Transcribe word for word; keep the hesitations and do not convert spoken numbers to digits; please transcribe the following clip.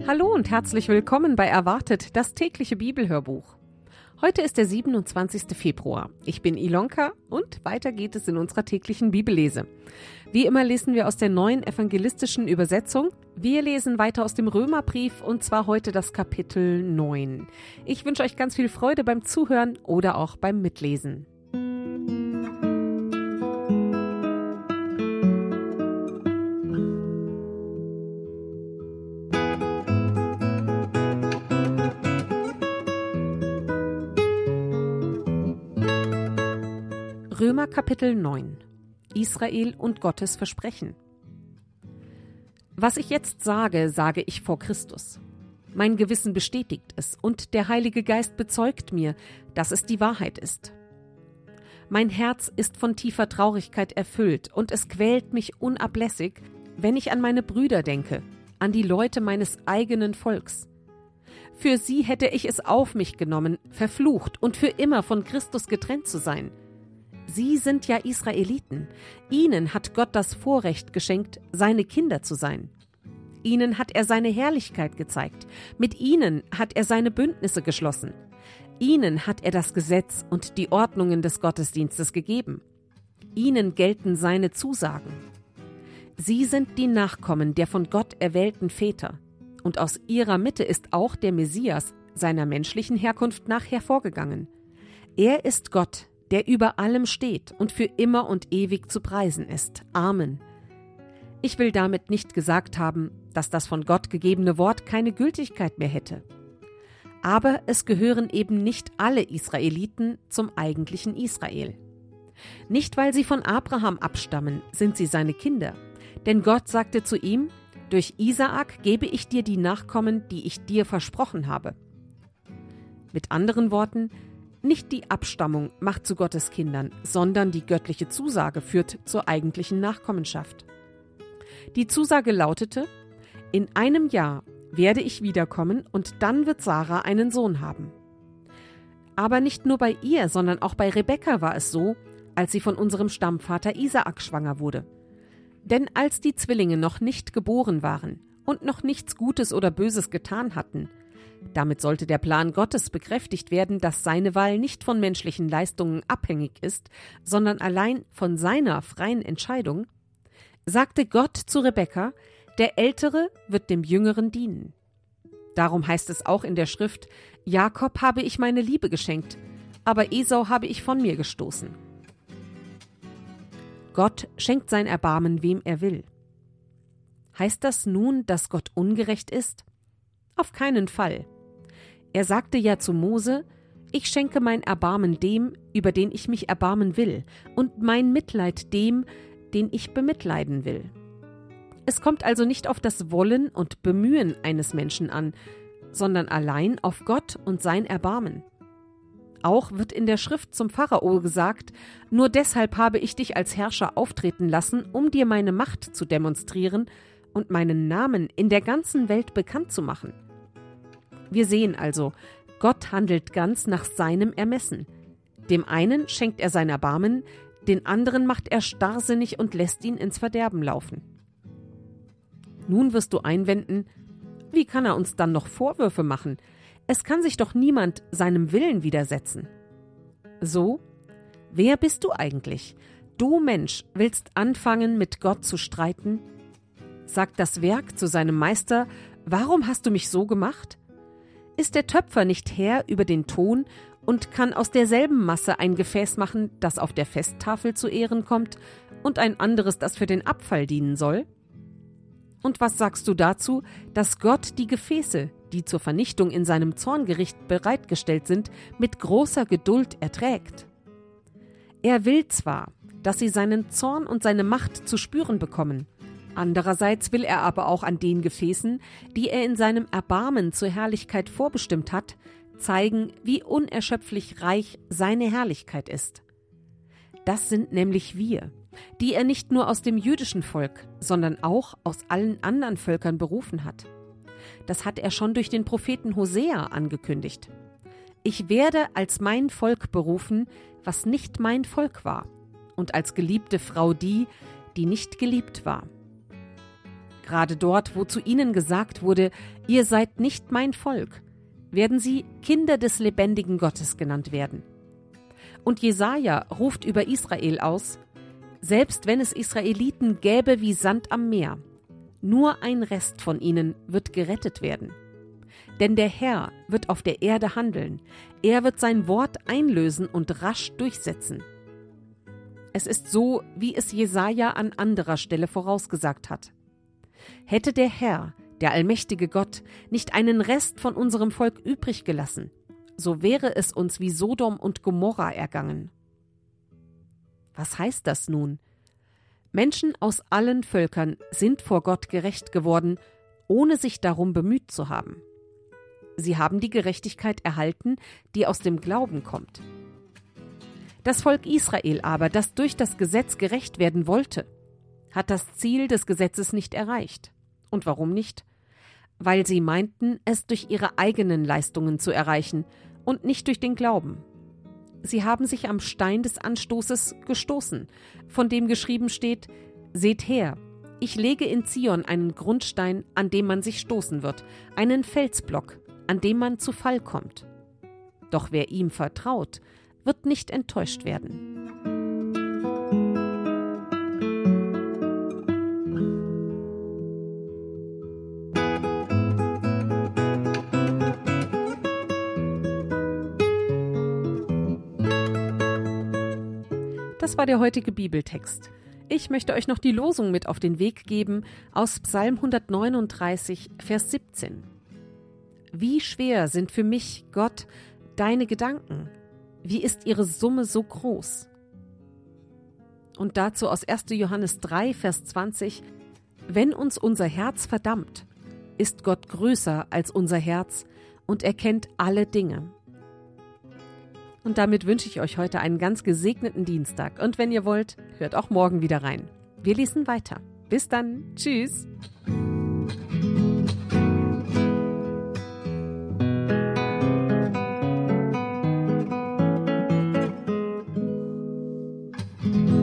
Hallo und herzlich willkommen bei Erwartet, das tägliche Bibelhörbuch. Heute ist der siebenundzwanzigste Februar. Ich bin Ilonka und weiter geht es in unserer täglichen Bibellese. Wie immer lesen wir aus der neuen evangelistischen Übersetzung. Wir lesen weiter aus dem Römerbrief und zwar heute das Kapitel neun. Ich wünsche euch ganz viel Freude beim Zuhören oder auch beim Mitlesen. Römer Kapitel neun. Israel und Gottes Versprechen. Was ich jetzt sage, sage ich vor Christus. Mein Gewissen bestätigt es und der Heilige Geist bezeugt mir, dass es die Wahrheit ist. Mein Herz ist von tiefer Traurigkeit erfüllt und es quält mich unablässig, wenn ich an meine Brüder denke, an die Leute meines eigenen Volks. Für sie hätte ich es auf mich genommen, verflucht und für immer von Christus getrennt zu sein. Sie sind ja Israeliten. Ihnen hat Gott das Vorrecht geschenkt, seine Kinder zu sein. Ihnen hat er seine Herrlichkeit gezeigt. Mit ihnen hat er seine Bündnisse geschlossen. Ihnen hat er das Gesetz und die Ordnungen des Gottesdienstes gegeben. Ihnen gelten seine Zusagen. Sie sind die Nachkommen der von Gott erwählten Väter. Und aus ihrer Mitte ist auch der Messias, seiner menschlichen Herkunft nach, hervorgegangen. Er ist Gott, der über allem steht und für immer und ewig zu preisen ist. Amen. Ich will damit nicht gesagt haben, dass das von Gott gegebene Wort keine Gültigkeit mehr hätte. Aber es gehören eben nicht alle Israeliten zum eigentlichen Israel. Nicht, weil sie von Abraham abstammen, sind sie seine Kinder. Denn Gott sagte zu ihm, durch Isaak gebe ich dir die Nachkommen, die ich dir versprochen habe. Mit anderen Worten, nicht die Abstammung macht zu Gottes Kindern, sondern die göttliche Zusage führt zur eigentlichen Nachkommenschaft. Die Zusage lautete: In einem Jahr werde ich wiederkommen und dann wird Sarah einen Sohn haben. Aber nicht nur bei ihr, sondern auch bei Rebekka war es so, als sie von unserem Stammvater Isaak schwanger wurde. Denn als die Zwillinge noch nicht geboren waren und noch nichts Gutes oder Böses getan hatten, damit sollte der Plan Gottes bekräftigt werden, dass seine Wahl nicht von menschlichen Leistungen abhängig ist, sondern allein von seiner freien Entscheidung, sagte Gott zu Rebekka, der Ältere wird dem Jüngeren dienen. Darum heißt es auch in der Schrift, Jakob habe ich meine Liebe geschenkt, aber Esau habe ich von mir gestoßen. Gott schenkt sein Erbarmen, wem er will. Heißt das nun, dass Gott ungerecht ist? Auf keinen Fall. Er sagte ja zu Mose, ich schenke mein Erbarmen dem, über den ich mich erbarmen will, und mein Mitleid dem, den ich bemitleiden will. Es kommt also nicht auf das Wollen und Bemühen eines Menschen an, sondern allein auf Gott und sein Erbarmen. Auch wird in der Schrift zum Pharao gesagt, nur deshalb habe ich dich als Herrscher auftreten lassen, um dir meine Macht zu demonstrieren und meinen Namen in der ganzen Welt bekannt zu machen. Wir sehen also, Gott handelt ganz nach seinem Ermessen. Dem einen schenkt er sein Erbarmen, den anderen macht er starrsinnig und lässt ihn ins Verderben laufen. Nun wirst du einwenden, wie kann er uns dann noch Vorwürfe machen? Es kann sich doch niemand seinem Willen widersetzen. So, wer bist du eigentlich? Du Mensch, willst anfangen, mit Gott zu streiten? Sagt das Werk zu seinem Meister, warum hast du mich so gemacht? Ist der Töpfer nicht Herr über den Ton und kann aus derselben Masse ein Gefäß machen, das auf der Festtafel zu Ehren kommt, und ein anderes, das für den Abfall dienen soll? Und was sagst du dazu, dass Gott die Gefäße, die zur Vernichtung in seinem Zorngericht bereitgestellt sind, mit großer Geduld erträgt? Er will zwar, dass sie seinen Zorn und seine Macht zu spüren bekommen, andererseits will er aber auch an den Gefäßen, die er in seinem Erbarmen zur Herrlichkeit vorbestimmt hat, zeigen, wie unerschöpflich reich seine Herrlichkeit ist. Das sind nämlich wir, die er nicht nur aus dem jüdischen Volk, sondern auch aus allen anderen Völkern berufen hat. Das hat er schon durch den Propheten Hosea angekündigt. Ich werde als mein Volk berufen, was nicht mein Volk war, und als geliebte Frau die, die nicht geliebt war. Gerade dort, wo zu ihnen gesagt wurde, ihr seid nicht mein Volk, werden sie Kinder des lebendigen Gottes genannt werden. Und Jesaja ruft über Israel aus: Selbst wenn es Israeliten gäbe wie Sand am Meer, nur ein Rest von ihnen wird gerettet werden. Denn der Herr wird auf der Erde handeln, er wird sein Wort einlösen und rasch durchsetzen. Es ist so, wie es Jesaja an anderer Stelle vorausgesagt hat. Hätte der Herr, der allmächtige Gott, nicht einen Rest von unserem Volk übrig gelassen, so wäre es uns wie Sodom und Gomorra ergangen. Was heißt das nun? Menschen aus allen Völkern sind vor Gott gerecht geworden, ohne sich darum bemüht zu haben. Sie haben die Gerechtigkeit erhalten, die aus dem Glauben kommt. Das Volk Israel aber, das durch das Gesetz gerecht werden wollte, hat das Ziel des Gesetzes nicht erreicht. Und warum nicht? Weil sie meinten, es durch ihre eigenen Leistungen zu erreichen und nicht durch den Glauben. Sie haben sich am Stein des Anstoßes gestoßen, von dem geschrieben steht: Seht her, ich lege in Zion einen Grundstein, an dem man sich stoßen wird, einen Felsblock, an dem man zu Fall kommt. Doch wer ihm vertraut, wird nicht enttäuscht werden. Das war der heutige Bibeltext. Ich möchte euch noch die Losung mit auf den Weg geben aus Psalm hundertneununddreißig, Vers siebzehn. Wie schwer sind für mich, Gott, deine Gedanken? Wie ist ihre Summe so groß? Und dazu aus erster Johannes drei, Vers zwanzig. Wenn uns unser Herz verdammt, ist Gott größer als unser Herz und er kennt alle Dinge. Und damit wünsche ich euch heute einen ganz gesegneten Dienstag. Und wenn ihr wollt, hört auch morgen wieder rein. Wir lesen weiter. Bis dann. Tschüss. Thank you.